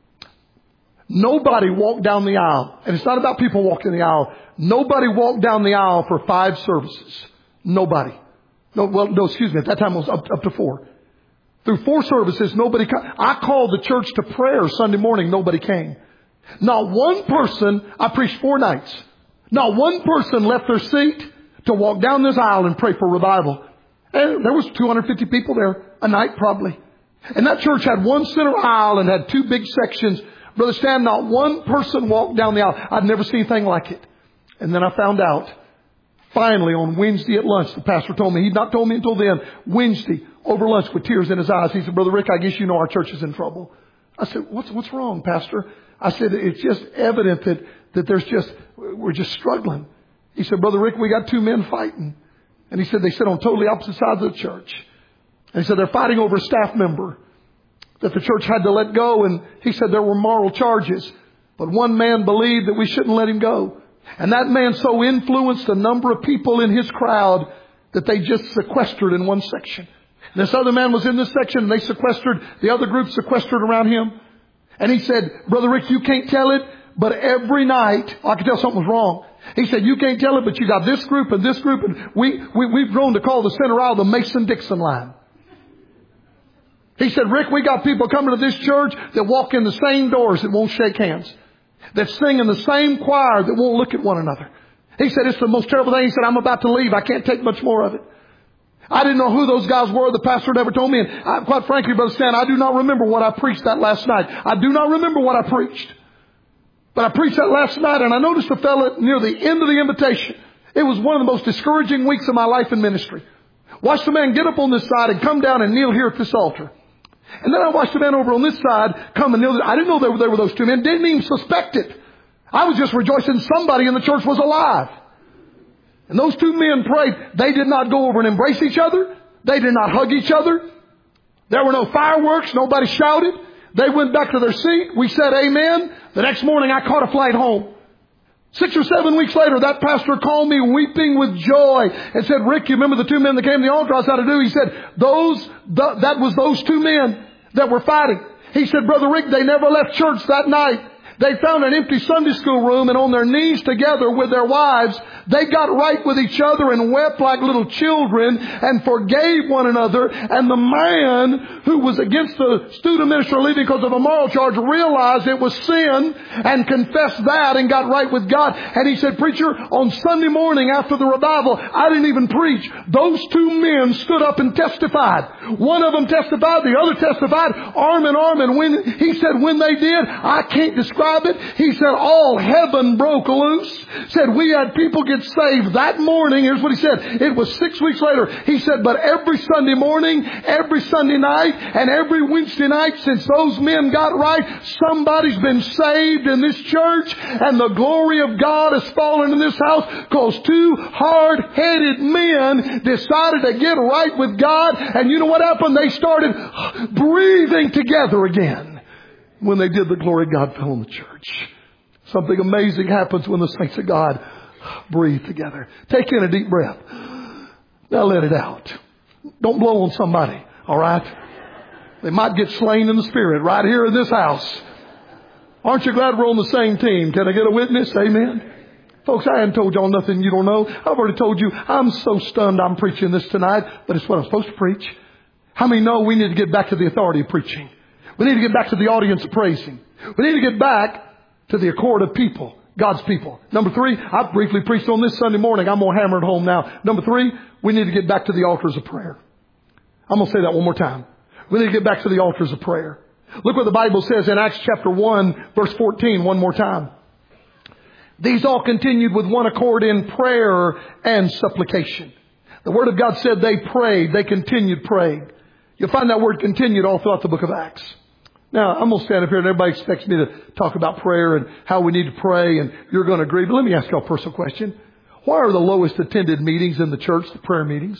Nobody walked down the aisle. And it's not about people walking the aisle. Nobody walked down the aisle for 5 services. Nobody. Excuse me. At that time it was up to 4. Through 4 services, nobody came. I called the church to prayer Sunday morning. Nobody came. Not one person, I preached 4 nights. Not one person left their seat to walk down this aisle and pray for revival. And there was 250 people there a night probably. And that church had one center aisle and had 2 big sections. Brother Stan, not one person walked down the aisle. I'd never seen anything like it. And then I found out, finally on Wednesday at lunch, the pastor told me, he'd not told me until then, Wednesday, over lunch with tears in his eyes, he said, Brother Rick, I guess you know our church is in trouble. I said, what's wrong, Pastor? I said, it's just evident that we're just struggling. He said, Brother Rick, we got 2 men fighting. And he said, they sit on totally opposite sides of the church. And he said, they're fighting over a staff member that the church had to let go. And he said there were moral charges. But one man believed that we shouldn't let him go. And that man so influenced a number of people in his crowd that they just sequestered in one section. And this other man was in this section, and they sequestered, the other group sequestered around him. And he said, Brother Rick, you can't tell it, but every night, I could tell something was wrong. He said, you can't tell it, but you got this group and this group, and we've grown to call the center aisle the Mason-Dixon line. He said, Rick, we got people coming to this church that walk in the same doors that won't shake hands, that sing in the same choir that won't look at one another. He said, it's the most terrible thing. He said, I'm about to leave. I can't take much more of it. I didn't know who those guys were. The pastor never told me. And quite frankly, Brother Stan, I do not remember what I preached that last night. I do not remember what I preached. But I preached that last night, and I noticed a fellow near the end of the invitation. It was one of the most discouraging weeks of my life in ministry. Watched the man get up on this side and come down and kneel here at this altar. And then I watched the man over on this side come and kneel. I didn't know they were those two men. Didn't even suspect it. I was just rejoicing somebody in the church was alive. And those two men prayed. They did not go over and embrace each other. They did not hug each other. There were no fireworks. Nobody shouted. They went back to their seat. We said amen. The next morning I caught a flight home. 6 or 7 weeks later, that pastor called me weeping with joy and said, Rick, you remember the two men that came to the altar? I said, how to do? He said, that was those two men that were fighting. He said, Brother Rick, they never left church that night. They found an empty Sunday school room, and on their knees together with their wives, they got right with each other and wept like little children and forgave one another. And the man who was against the student minister leaving because of a moral charge realized it was sin and confessed that and got right with God. And he said, Preacher, on Sunday morning after the revival, I didn't even preach. Those two men stood up and testified. One of them testified, the other testified, arm in arm. And when he said when they did, I can't describe it. He said all heaven broke loose. Said we had people get saved that morning. Here's what he said. It was 6 weeks later. He said, but every Sunday morning, every Sunday night, and every Wednesday night since those men got right, somebody's been saved in this church, and the glory of God has fallen in this house because two hard-headed men decided to get right with God. And you know what happened? They started breathing together again. When they did, the glory of God fell on the church. Something amazing happens when the saints of God breathe together. Take in a deep breath. Now let it out. Don't blow on somebody, all right? They might get slain in the spirit right here in this house. Aren't you glad we're on the same team? Can I get a witness? Amen. Folks, I haven't told y'all nothing you don't know. I've already told you I'm so stunned I'm preaching this tonight, but it's what I'm supposed to preach. How many know we need to get back to the authority of preaching? We need to get back to the audience of praising. We need to get back to the accord of people, God's people. Number 3, I briefly preached on this Sunday morning. I'm going to hammer it home now. Number 3, we need to get back to the altars of prayer. I'm going to say that one more time. We need to get back to the altars of prayer. Look what the Bible says in Acts chapter 1, verse 14, one more time. These all continued with one accord in prayer and supplication. The Word of God said they prayed. They continued praying. You'll find that word continued all throughout the book of Acts. Now, I'm going to stand up here and everybody expects me to talk about prayer and how we need to pray, and you're going to agree. But let me ask you a personal question. Why are the lowest attended meetings in the church the prayer meetings?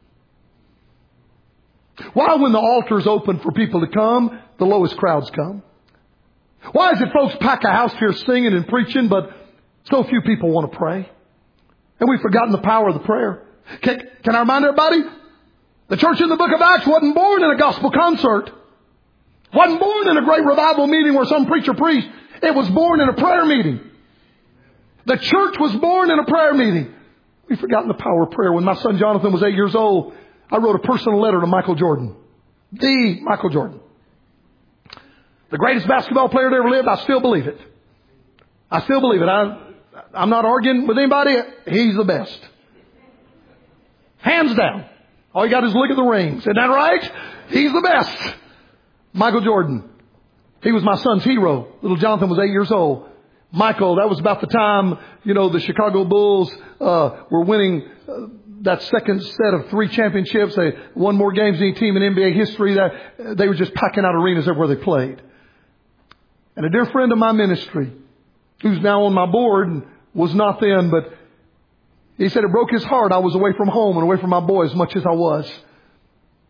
Why, when the altar's open for people to come, the lowest crowds come? Why is it folks pack a house here singing and preaching, but so few people want to pray? And we've forgotten the power of the prayer. Can I remind everybody? The church in the book of Acts wasn't born in a gospel concert. Wasn't born in a great revival meeting where some preacher preached. It was born in a prayer meeting. The church was born in a prayer meeting. We've forgotten the power of prayer. When my son Jonathan was 8 years old, I wrote a personal letter to Michael Jordan. The Michael Jordan. The greatest basketball player that ever lived. I still believe it. I still believe it. I'm not arguing with anybody. He's the best. Hands down. All you got is look at the rings. Isn't that right? He's the best. Michael Jordan. He was my son's hero. Little Jonathan was 8 years old. Michael, that was about the time, the Chicago Bulls were winning that second set of 3 championships. They won more games than any team in NBA history. That they were just packing out arenas everywhere they played. And a dear friend of my ministry, who's now on my board and was not then, but he said it broke his heart. I was away from home and away from my boy as much as I was.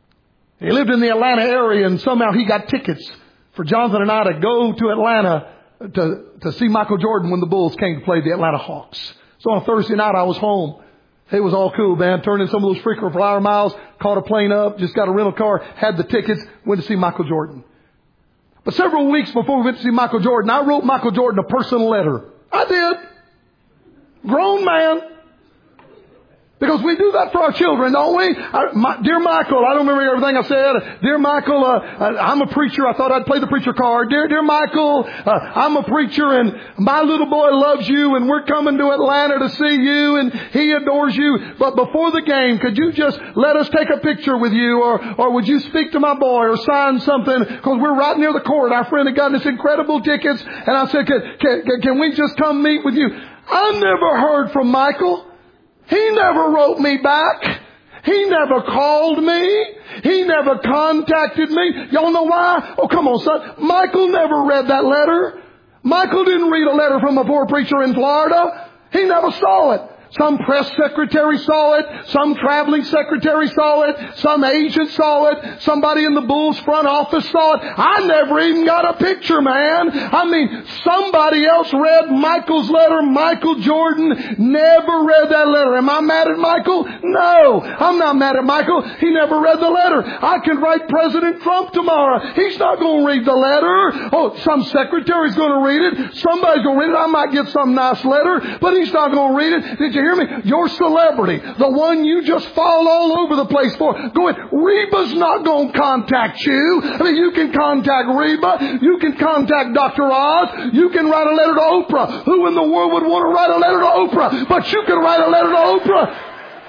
He lived in the Atlanta area, and somehow he got tickets for Jonathan and I to go to Atlanta to see Michael Jordan when the Bulls came to play the Atlanta Hawks. So on a Thursday night, I was home. It was all cool, man. Turned in some of those frequent flyer miles, caught a plane up, just got a rental car, had the tickets, went to see Michael Jordan. But several weeks before we went to see Michael Jordan, I wrote Michael Jordan a personal letter. I did. Grown man. Because we do that for our children, don't we? Dear Michael, I don't remember everything I said. Dear Michael, I'm a preacher. I thought I'd play the preacher card. Dear Michael, I'm a preacher and my little boy loves you and we're coming to Atlanta to see you and he adores you. But before the game, could you just let us take a picture with you or would you speak to my boy or sign something? Because we're right near the court. Our friend had gotten us incredible tickets and I said, can we just come meet with you? I never heard from Michael. He never wrote me back. He never called me. He never contacted me. Y'all know why? Oh, come on, son. Michael never read that letter. Michael didn't read a letter from a poor preacher in Florida. He never saw it. Some press secretary saw it. Some traveling secretary saw it. Some agent saw it. Somebody in the Bulls front office saw it. I never even got a picture, man. I mean, somebody else read Michael's letter. Michael Jordan never read that letter. Am I mad at Michael? No, I'm not mad at Michael. He never read the letter. I can write President Trump tomorrow. He's not going to read the letter. Oh, some secretary's going to read it. Somebody's going to read it. I might get some nice letter, but he's not going to read it. Did you hear me? Your celebrity, the one you just fall all over the place for. Go ahead. Reba's not going to contact you. I mean, you can contact Reba. You can contact Dr. Oz. You can write a letter to Oprah. Who in the world would want to write a letter to Oprah? But you can write a letter to Oprah.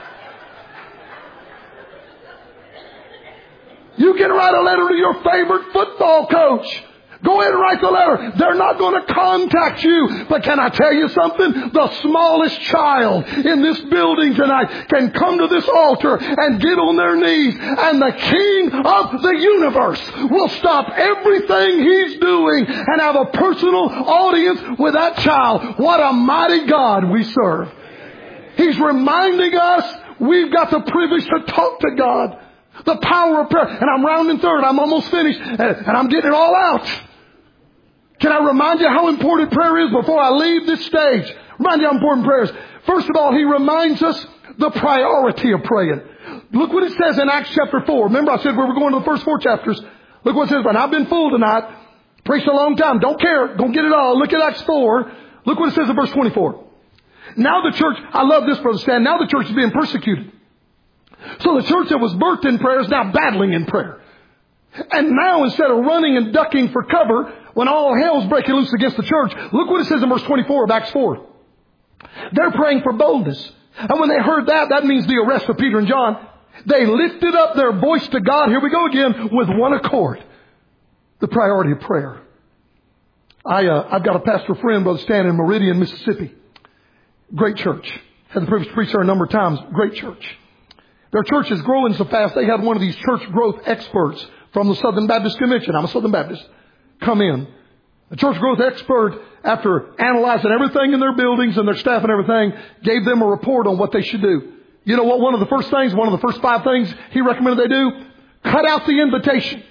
You can write a letter to your favorite football coach. Go ahead and write the letter. They're not going to contact you. But can I tell you something? The smallest child in this building tonight can come to this altar and get on their knees. And the King of the universe will stop everything he's doing and have a personal audience with that child. What a mighty God we serve. He's reminding us we've got the privilege to talk to God. The power of prayer. And I'm rounding third. I'm almost finished. And I'm getting it all out. Can I remind you how important prayer is before I leave this stage? Remind you how important prayer is. First of all, he reminds us the priority of praying. Look what it says in Acts chapter 4. Remember I said we were going to the first 4 chapters. Look what it says. And I've been full tonight. Preached a long time. Don't care. Don't get it all. Look at Acts 4. Look what it says in verse 24. Now the church, I love this, Brother Stan. Now the church is being persecuted. So the church that was birthed in prayer is now battling in prayer. And now instead of running and ducking for cover, when all hell's breaking loose against the church, look what it says in verse 24 of Acts 4. They're praying for boldness. And when they heard that, that means the arrest of Peter and John. They lifted up their voice to God. Here we go again with one accord. The priority of prayer. I've got a pastor friend, Brother Stan, in Meridian, Mississippi. Great church. Had the privilege to preach there a number of times. Great church. Their church is growing so fast, they had one of these church growth experts from the Southern Baptist Convention. I'm a Southern Baptist. Come in. The church growth expert, after analyzing everything in their buildings and their staff and everything, gave them a report on what they should do. You know what one of the first 5 things he recommended they do? Cut out the invitation.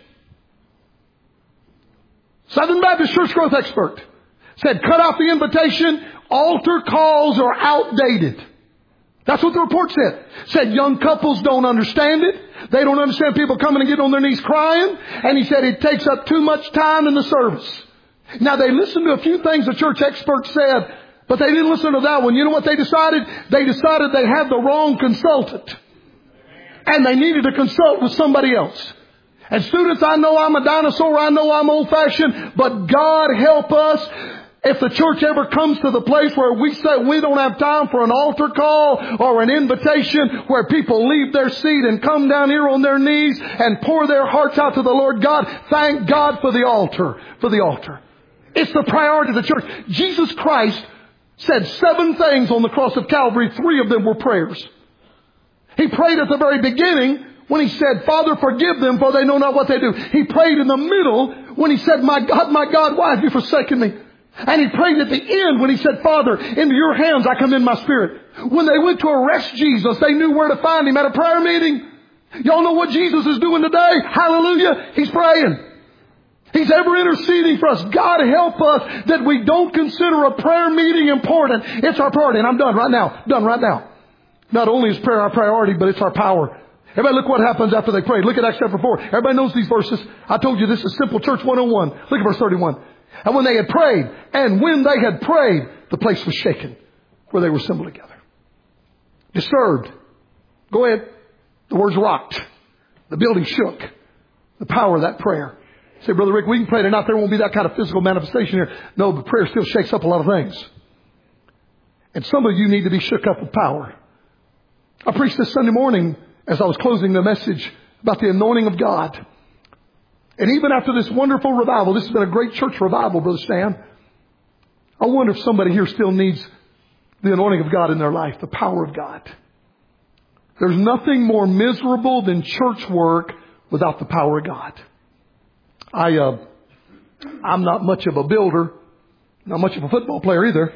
Southern Baptist church growth expert said, cut out the invitation. Altar calls are outdated. That's what the report said. Said young couples don't understand it. They don't understand people coming and getting on their knees crying. And he said it takes up too much time in the service. Now they listened to a few things the church experts said, but they didn't listen to that one. You know what they decided? They decided they had the wrong consultant. And they needed to consult with somebody else. And students, I know I'm a dinosaur. I know I'm old-fashioned. But God help us. If the church ever comes to the place where we say we don't have time for an altar call or an invitation where people leave their seat and come down here on their knees and pour their hearts out to the Lord God, thank God for the altar. For the altar. It's the priority of the church. Jesus Christ said 7 things on the cross of Calvary. 3 of them were prayers. He prayed at the very beginning when he said, Father, forgive them, for they know not what they do. He prayed in the middle when he said, my God, why have you forsaken me? And he prayed at the end when he said, Father, into your hands I commend my spirit. When they went to arrest Jesus, they knew where to find him at a prayer meeting. Y'all know what Jesus is doing today? Hallelujah. He's praying. He's ever interceding for us. God help us that we don't consider a prayer meeting important. It's our priority. And I'm done right now. Done right now. Not only is prayer our priority, but it's our power. Everybody look what happens after they prayed. Look at Acts chapter 4. Everybody knows these verses. I told you this is simple church 101. Look at verse 31. And when they had prayed, the place was shaken where they were assembled together. Disturbed. Go ahead. The words rocked. The building shook. The power of that prayer. Say, Brother Rick, we can pray tonight. There won't be that kind of physical manifestation here. No, but prayer still shakes up a lot of things. And some of you need to be shook up with power. I preached this Sunday morning as I was closing the message about the anointing of God. And even after this wonderful revival, this has been a great church revival, Brother Stan. I wonder if somebody here still needs the anointing of God in their life, the power of God. There's nothing more miserable than church work without the power of God. I'm not much of a builder, not much of a football player either,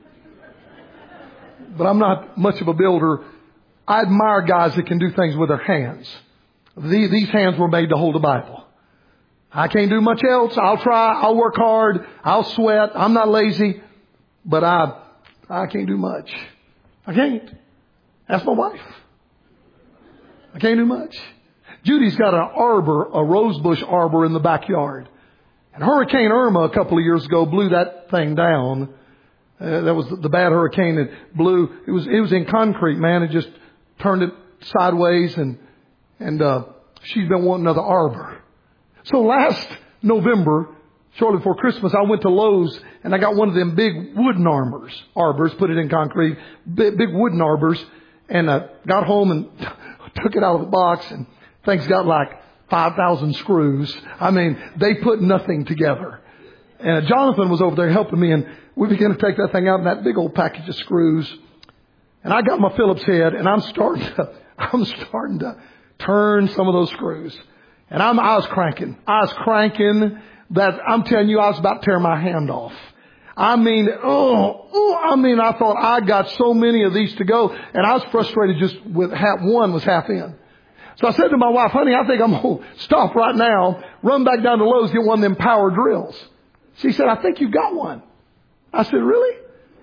but I'm not much of a builder. I admire guys that can do things with their hands. These hands were made to hold a Bible. I can't do much else. I'll try. I'll work hard. I'll sweat. I'm not lazy, but I can't do much. I can't. That's my wife. I can't do much. Judy's got an arbor, a rosebush arbor in the backyard. And Hurricane Irma a couple of years ago blew that thing down. That was the bad hurricane that blew. It was in concrete, man. It just turned it sideways and she's been wanting another arbor. So last November, shortly before Christmas, I went to Lowe's and I got one of them big wooden arbors, put it in concrete, big wooden arbors, and got home and took it out of the box, and things got like 5,000 screws. I mean, they put nothing together. And Jonathan was over there helping me, and we began to take that thing out in that big old package of screws. And I got my Phillips head, and I'm starting to turn some of those screws. And I was cranking that. I'm telling you, I was about to tear my hand off. I thought I got so many of these to go, and I was frustrated just with one was half in. So I said to my wife, honey, I think I'm going to stop right now, run back down to Lowe's, get one of them power drills. She said, I think you've got one. I said, really?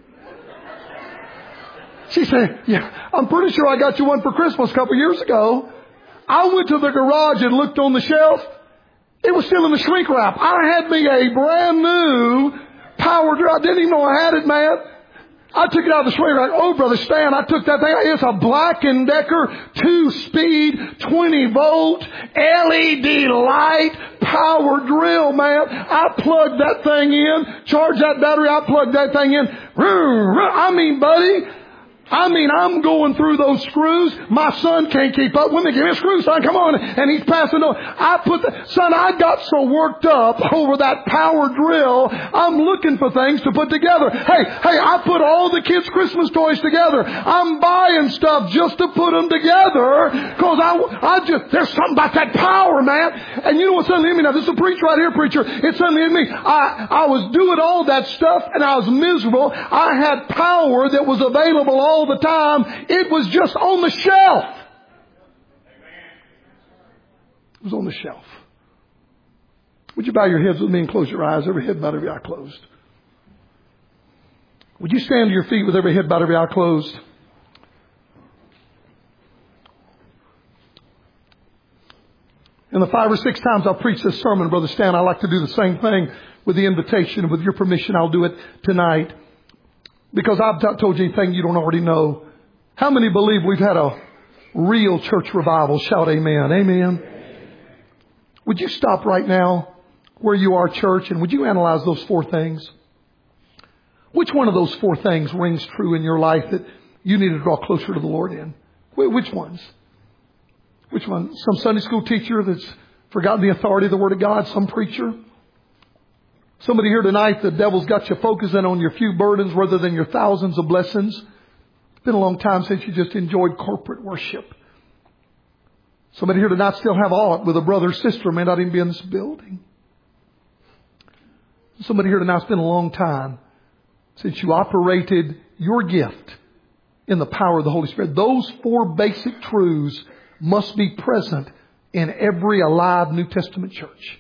She said, yeah, I'm pretty sure I got you one for Christmas a couple of years ago. I went to the garage and looked on the shelf. It was still in the shrink wrap. I had me a brand new power drill. I didn't even know I had it, man. I took it out of the shrink wrap. Oh, Brother Stan, I took that thing. It's a Black & Decker 2-speed, 20-volt, LED light power drill, man. I plugged that thing in, charged that battery, I plugged that thing in. I mean, buddy, I'm going through those screws. My son can't keep up with me. Give me a screw, son. Come on. And he's passing on. I got so worked up over that power drill. I'm looking for things to put together. Hey, I put all the kids' Christmas toys together. I'm buying stuff just to put them together. Cause there's something about that power, man. And you know what suddenly hit me now? This is a preacher right here, preacher. It suddenly hit me. I was doing all that stuff and I was miserable. I had power that was available all the time. It was just on the shelf. It was on the shelf. Would you bow your heads with me and close your eyes? Every head bowed, every eye closed. Would you stand to your feet with every head bowed, every eye closed? And the 5 or 6 times I've preached this sermon, Brother Stan, I like to do the same thing with the invitation. With your permission, I'll do it tonight. Because I've not told you anything you don't already know. How many believe we've had a real church revival? Shout amen. Amen. Would you stop right now where you are, church, and would you analyze those 4 things? Which one of those 4 things rings true in your life that you need to draw closer to the Lord in? Which ones? Which one? Some Sunday school teacher that's forgotten the authority of the Word of God? Some preacher? Somebody here tonight, the devil's got you focusing on your few burdens rather than your thousands of blessings. It's been a long time since you just enjoyed corporate worship. Somebody here tonight still have aught with a brother or sister, may not even be in this building. Somebody here tonight, it's been a long time since you operated your gift in the power of the Holy Spirit. Those 4 basic truths must be present in every alive New Testament church.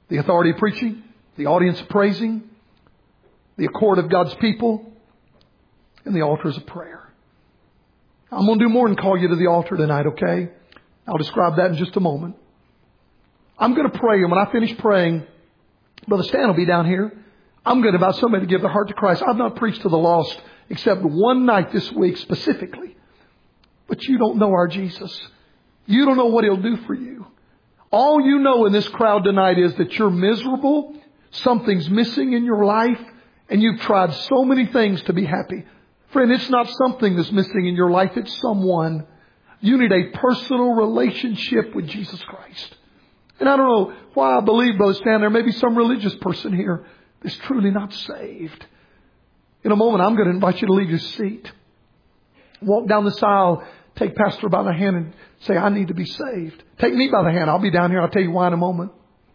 the authority of preaching, the audience of praising, the accord of God's people, and the altars of prayer. I'm going to do more than call you to the altar tonight, okay? I'll describe that in just a moment. I'm going to pray, and when I finish praying, Brother Stan will be down here. I'm going to invite somebody to give their heart to Christ. I've not preached to the lost except one night this week specifically. But you don't know our Jesus. You don't know what He'll do for you. All you know in this crowd tonight is that you're miserable, something's missing in your life, and you've tried so many things to be happy. Friend, it's not something that's missing in your life, it's someone. You need a personal relationship with Jesus Christ. And I don't know why I believe, Brother Stan, there may be some religious person here that's truly not saved. In a moment, I'm going to invite you to leave your seat. Walk down this aisle, take Pastor by the hand and say, I need to be saved. Take me by the hand. I'll be down here. I'll tell you why in a moment.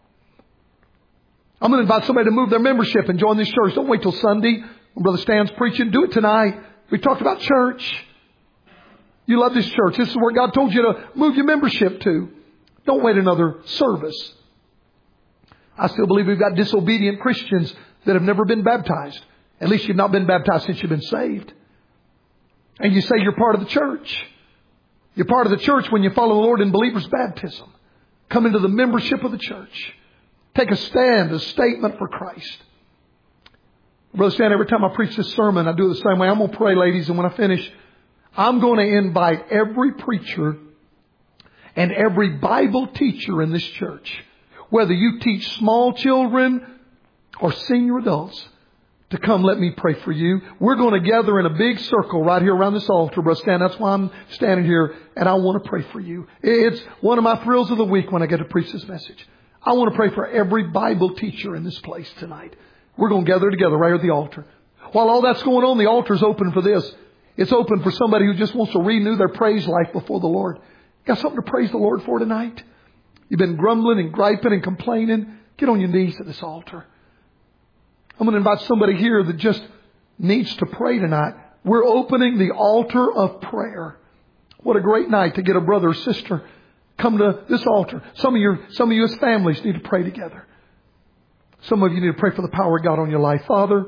I'm going to invite somebody to move their membership and join this church. Don't wait till Sunday when Brother Stan's preaching. Do it tonight. We talked about church. You love this church. This is where God told you to move your membership to. Don't wait another service. I still believe we've got disobedient Christians that have never been baptized. At least you've not been baptized since you've been saved. And you say you're part of the church. You're part of the church when you follow the Lord in believer's baptism. Come into the membership of the church. Take a stand, a statement for Christ. Brother Stan, every time I preach this sermon, I do it the same way. I'm going to pray, ladies, and when I finish, I'm going to invite every preacher and every Bible teacher in this church, whether you teach small children or senior adults, to come let me pray for you. We're going to gather in a big circle right here around this altar, Brother Stan. That's why I'm standing here, and I want to pray for you. It's one of my thrills of the week when I get to preach this message. I want to pray for every Bible teacher in this place tonight. We're going to gather together right here at the altar. While all that's going on, the altar's open for this. It's open for somebody who just wants to renew their praise life before the Lord. Got something to praise the Lord for tonight? You've been grumbling and griping and complaining. Get on your knees at this altar. I'm going to invite somebody here that just needs to pray tonight. We're opening the altar of prayer. What a great night to get a brother or sister come to this altar. Some of you as families need to pray together. Some of you need to pray for the power of God on your life. Father,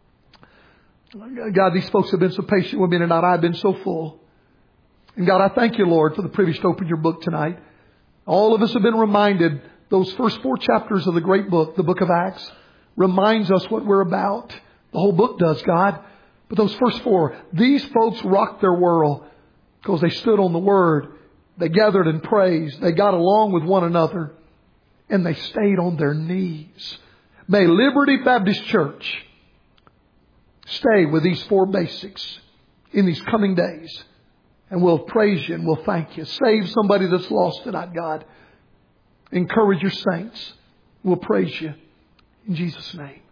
God, these folks have been so patient with me tonight. I've been so full. And God, I thank you, Lord, for the privilege to open your book tonight. All of us have been reminded, those first 4 chapters of the great book, the book of Acts, reminds us what we're about. The whole book does, God. But those first 4, these folks rocked their world because they stood on the Word. They gathered and praised. They got along with one another. And they stayed on their knees. May Liberty Baptist Church stay with these 4 basics in these coming days. And we'll praise you and we'll thank you. Save somebody that's lost tonight, God. Encourage your saints. We'll praise you in Jesus' name.